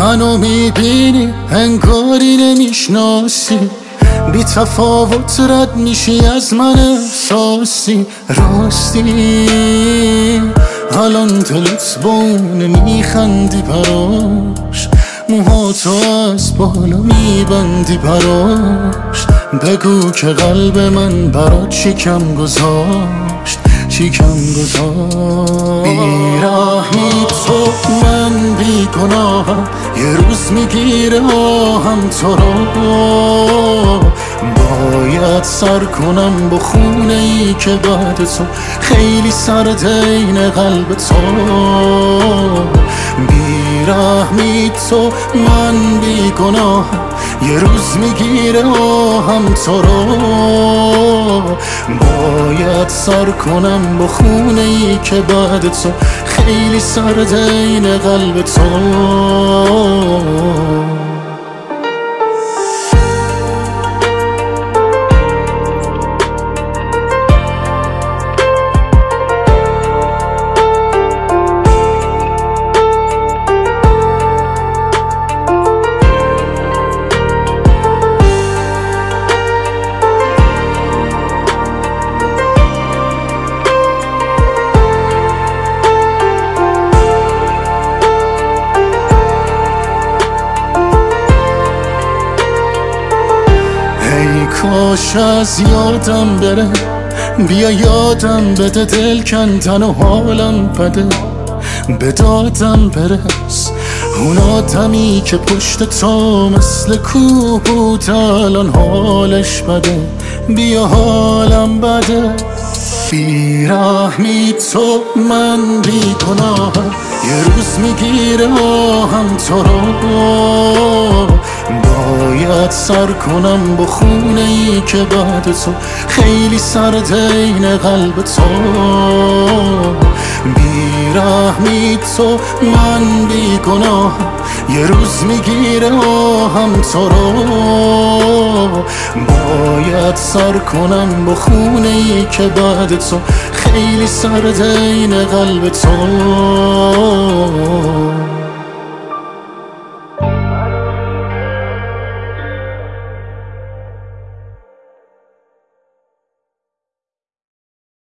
منو میبینی انگاری نمیشناسی، بی تفاوت رد میشی از من احساسی. راستی الان دلت بونه میخندی براش، موهاتو از بالا میبندی براش. بگو که قلب من برات چی کم گذاشت، چی کم گذاشت. بیرحمی تو، من بی گناهم، یه روز میگیره آهم تو رو. باید سر کنم با خونه ای که بعد تو خیلی سرد این قلب تو. بیرحمی تو، من بی گناهم، یه روز میگیره آهم تو رو. باید سر کنم با خونه ای که بعد تو خیلی سرد این قلب تو. کاش از یادم بره، بیا یادم بده، دل کندن و حالم بده. به دادم برس اون آدمی که پشت تو مثل کوه بود، الان حالش بده، بیا حالم بده. بیرحمی تو، من بی گناهم، یه روز میگیره آهم تو رو. باید سر کنم با خونه ای که بعد تو خیلی سرد این قلب تو. بیرحمی تو، من بی گناهم، یه روز میگیره آهم تو رو. باید سر کنم با خونه ای که بعد تو خیلی سرد این قلب تو.